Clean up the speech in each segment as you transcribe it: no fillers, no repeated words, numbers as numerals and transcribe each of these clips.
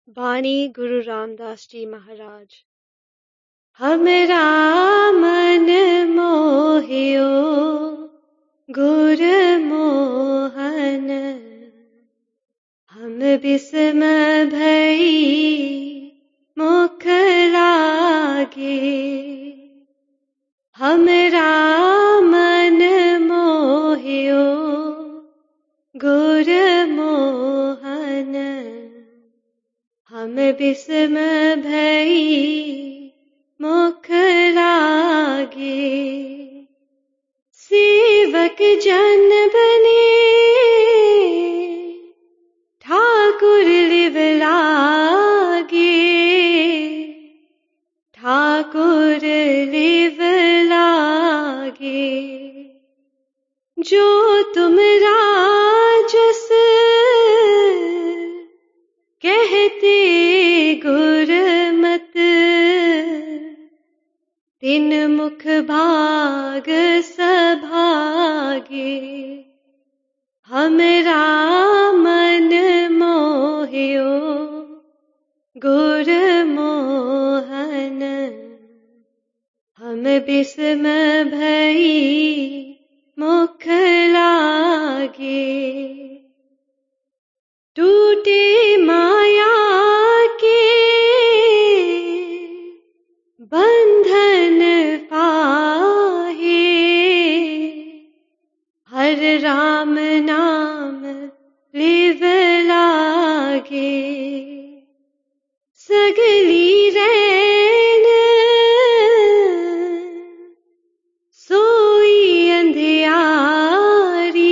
बानी गुरु रामदास जी महाराज। हमरा मन मोहियो गुर मोहन, हम बिस्म भई मुख लागे। हमरा मन मोहियो गुर मोहन, हम बिस्म भई मुख लागे। सेवक जन बने ठाकुर लिव लागे, ठाकुर लिव लागे। जो तुम राजस कहते गुरमत, तिन मुख भाग सभागे। हमरा मन मोहियो गुर मोहन, हम बिस्म भई मुख लागे। टूटे माया के बंधन पाहे, हर राम नाम लिव लागे। सगली रैन सोई अंधियारी,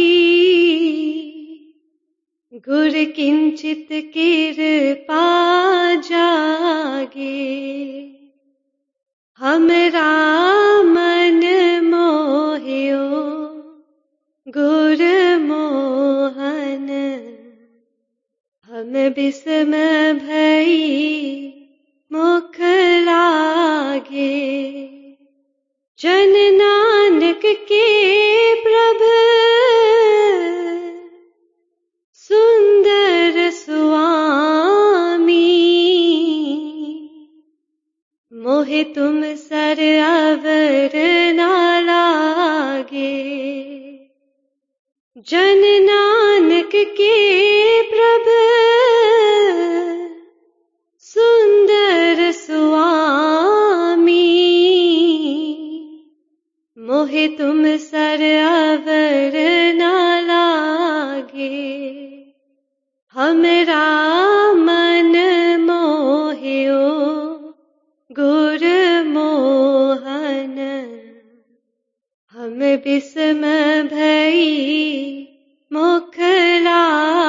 गुर किंचित कृपा जागे। हमरा मन मोहियो गुर मोहन, हम बिस्म भई मुख लागे। जन नानक के प्रभ सुंदर सुआमी, मोहे तुम सर अवर ना लागे। जन नानक के प्रभ सुंदर सुआमी, मोहे तुम सर अवर ना लागे। हमरा मन मोहियो गुर मोहन, हम बिस्म भई मुख लागे।